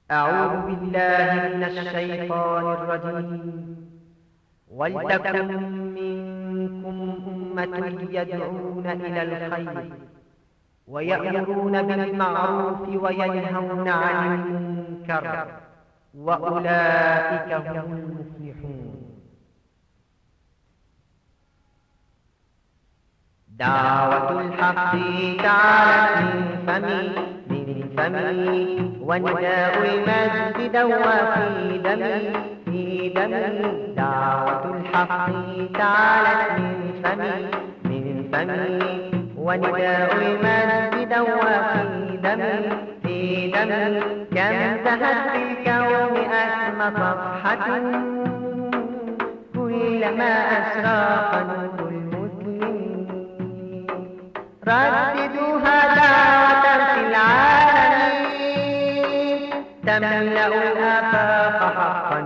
أعوذ بالله من الشيطان الرجيم. ولتكن منكم أمة يدعون إلى الخير ويأمرون بالمعروف وينهون عن المنكر وأولئك هم المفلحون. دعوة الحق تعالت من فمي ونداء المجد دوى في دمي. دعوة الحق تعالت من فمي ونداء المجد دوى في دمي. كم تهت في الكون أسمى صفحة كلما أشراق نور المسلمين. رددوها دعوة في العالمين تملأ الآفاق حقا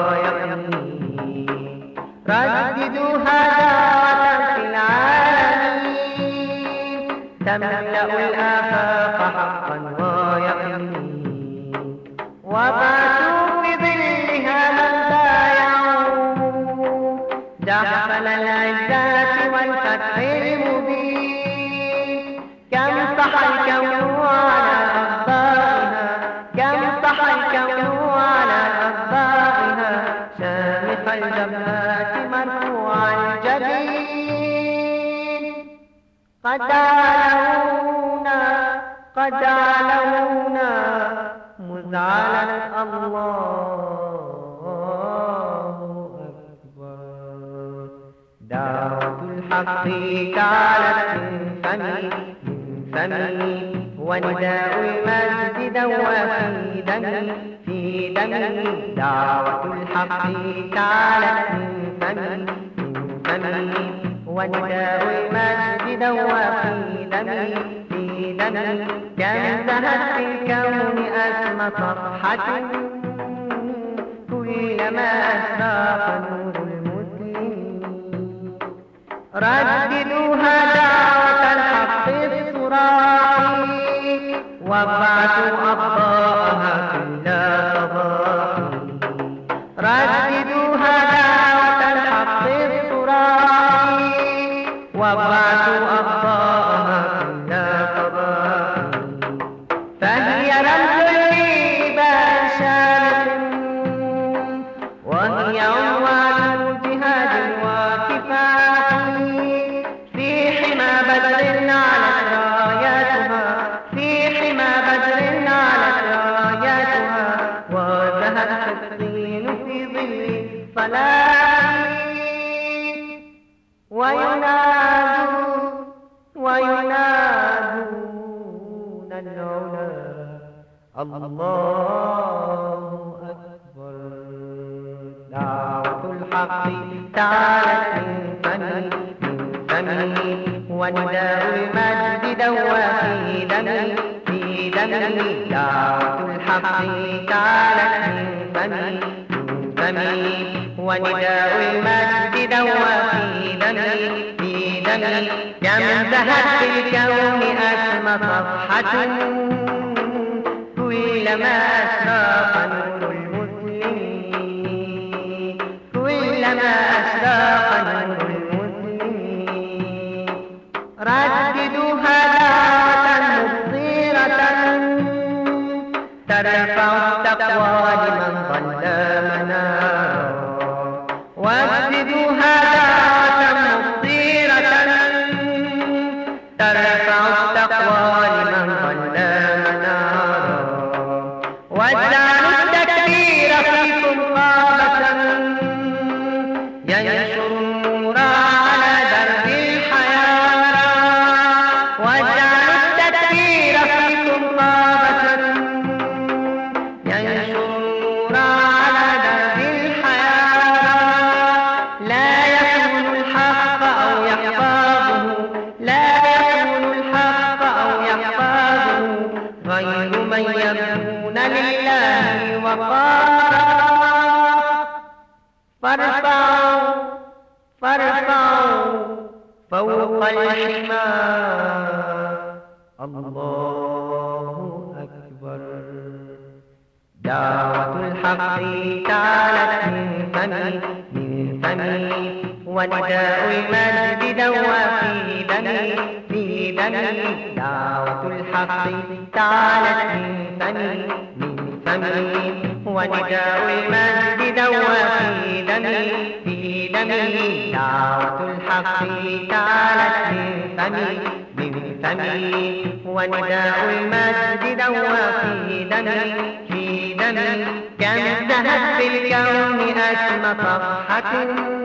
ويقين. رددوها دعوة في العالمين تملأ الآفاق حقا ويقين. وبعثوا في ظلها من بايعوا جحفل العزات والفتح المبين. كم صح الكون على أخبارها كم صح الكون على أخبارها شامخ الجبهات مرفوع الجبين. قد علونا مذعلا الله أكبر. دعوة الحق تعالت من فمي ونداء المجد دوى في دمي. دعوة الحق تعالت من فمي ونداء المجد دوى في دمي. كم زهت في الكون أسمى صفحة كلما أشراق نور المسلمين. رددوها دعوة الحق الصراحي وابعثوا أبطاءها كل صباح. رددوها دعوة الحق الصراحي وابعثوا أبطاءها كل صباح. فهي رمز لبان شامخ وهي عنوان الجهاد الواكفات. في حمى بدر علت راياتها في حمى بدر علت راياتها وزهت الطين في ظل الصلاة. وينادون العلا الله أكبر. دعوة الحق تعالت من فمي ونداء المجد دوى في دمي. دعوة الحق تعالت من فمي ونداء المجد دوى في دمي. كم زهت في الكون أسمى صفحة كلما أشراق نور المسلمين. كلما أشراق نور المسلمين. رددوها دعوة مبصرة ترفع التقوى لمن ضل مناره. واسجدوها دعوة مبصرة ترفع التقوى لمن ضل مناره. واجعلوا التكبير فيكم قامة ينشر النور على درب الحياة. واجعلوا التكبير فيكم قامة ينشر النور على درب الحياة. لا يكون الحق أو يحفظه لا يكون الحق أو يحفظه غير من يبدون لله وقارا. فارفعوا فوق الحمى الله أكبر. دعوة الحق تعالت من فمي ونداء المجد دوى في دمي دعوة الحق تعالت من فمي ونداء المجد دوى في دمي دعوة الحق تعالت من فمي ونداء المجد دوى في دمي كم ذهب في الكون أسمى صفحة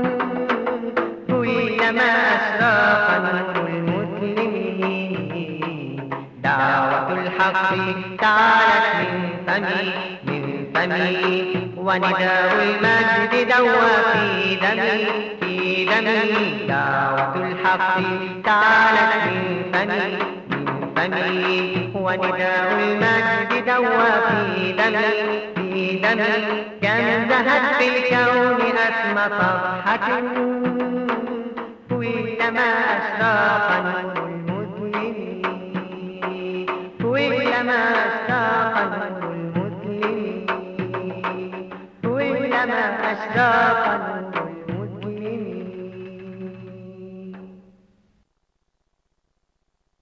كلما أشراق نور المسلمين دعوة الحق تعالت من فمي ونداء المجد دوى في دمي دعوة الحق تعالت من فمي ونداء المجد دوى في دمي كم ذهب في الكون أسمى صفحة كلما أشراق نور المسلمين كلما أشراق نور المسلمين كلما أشراق نور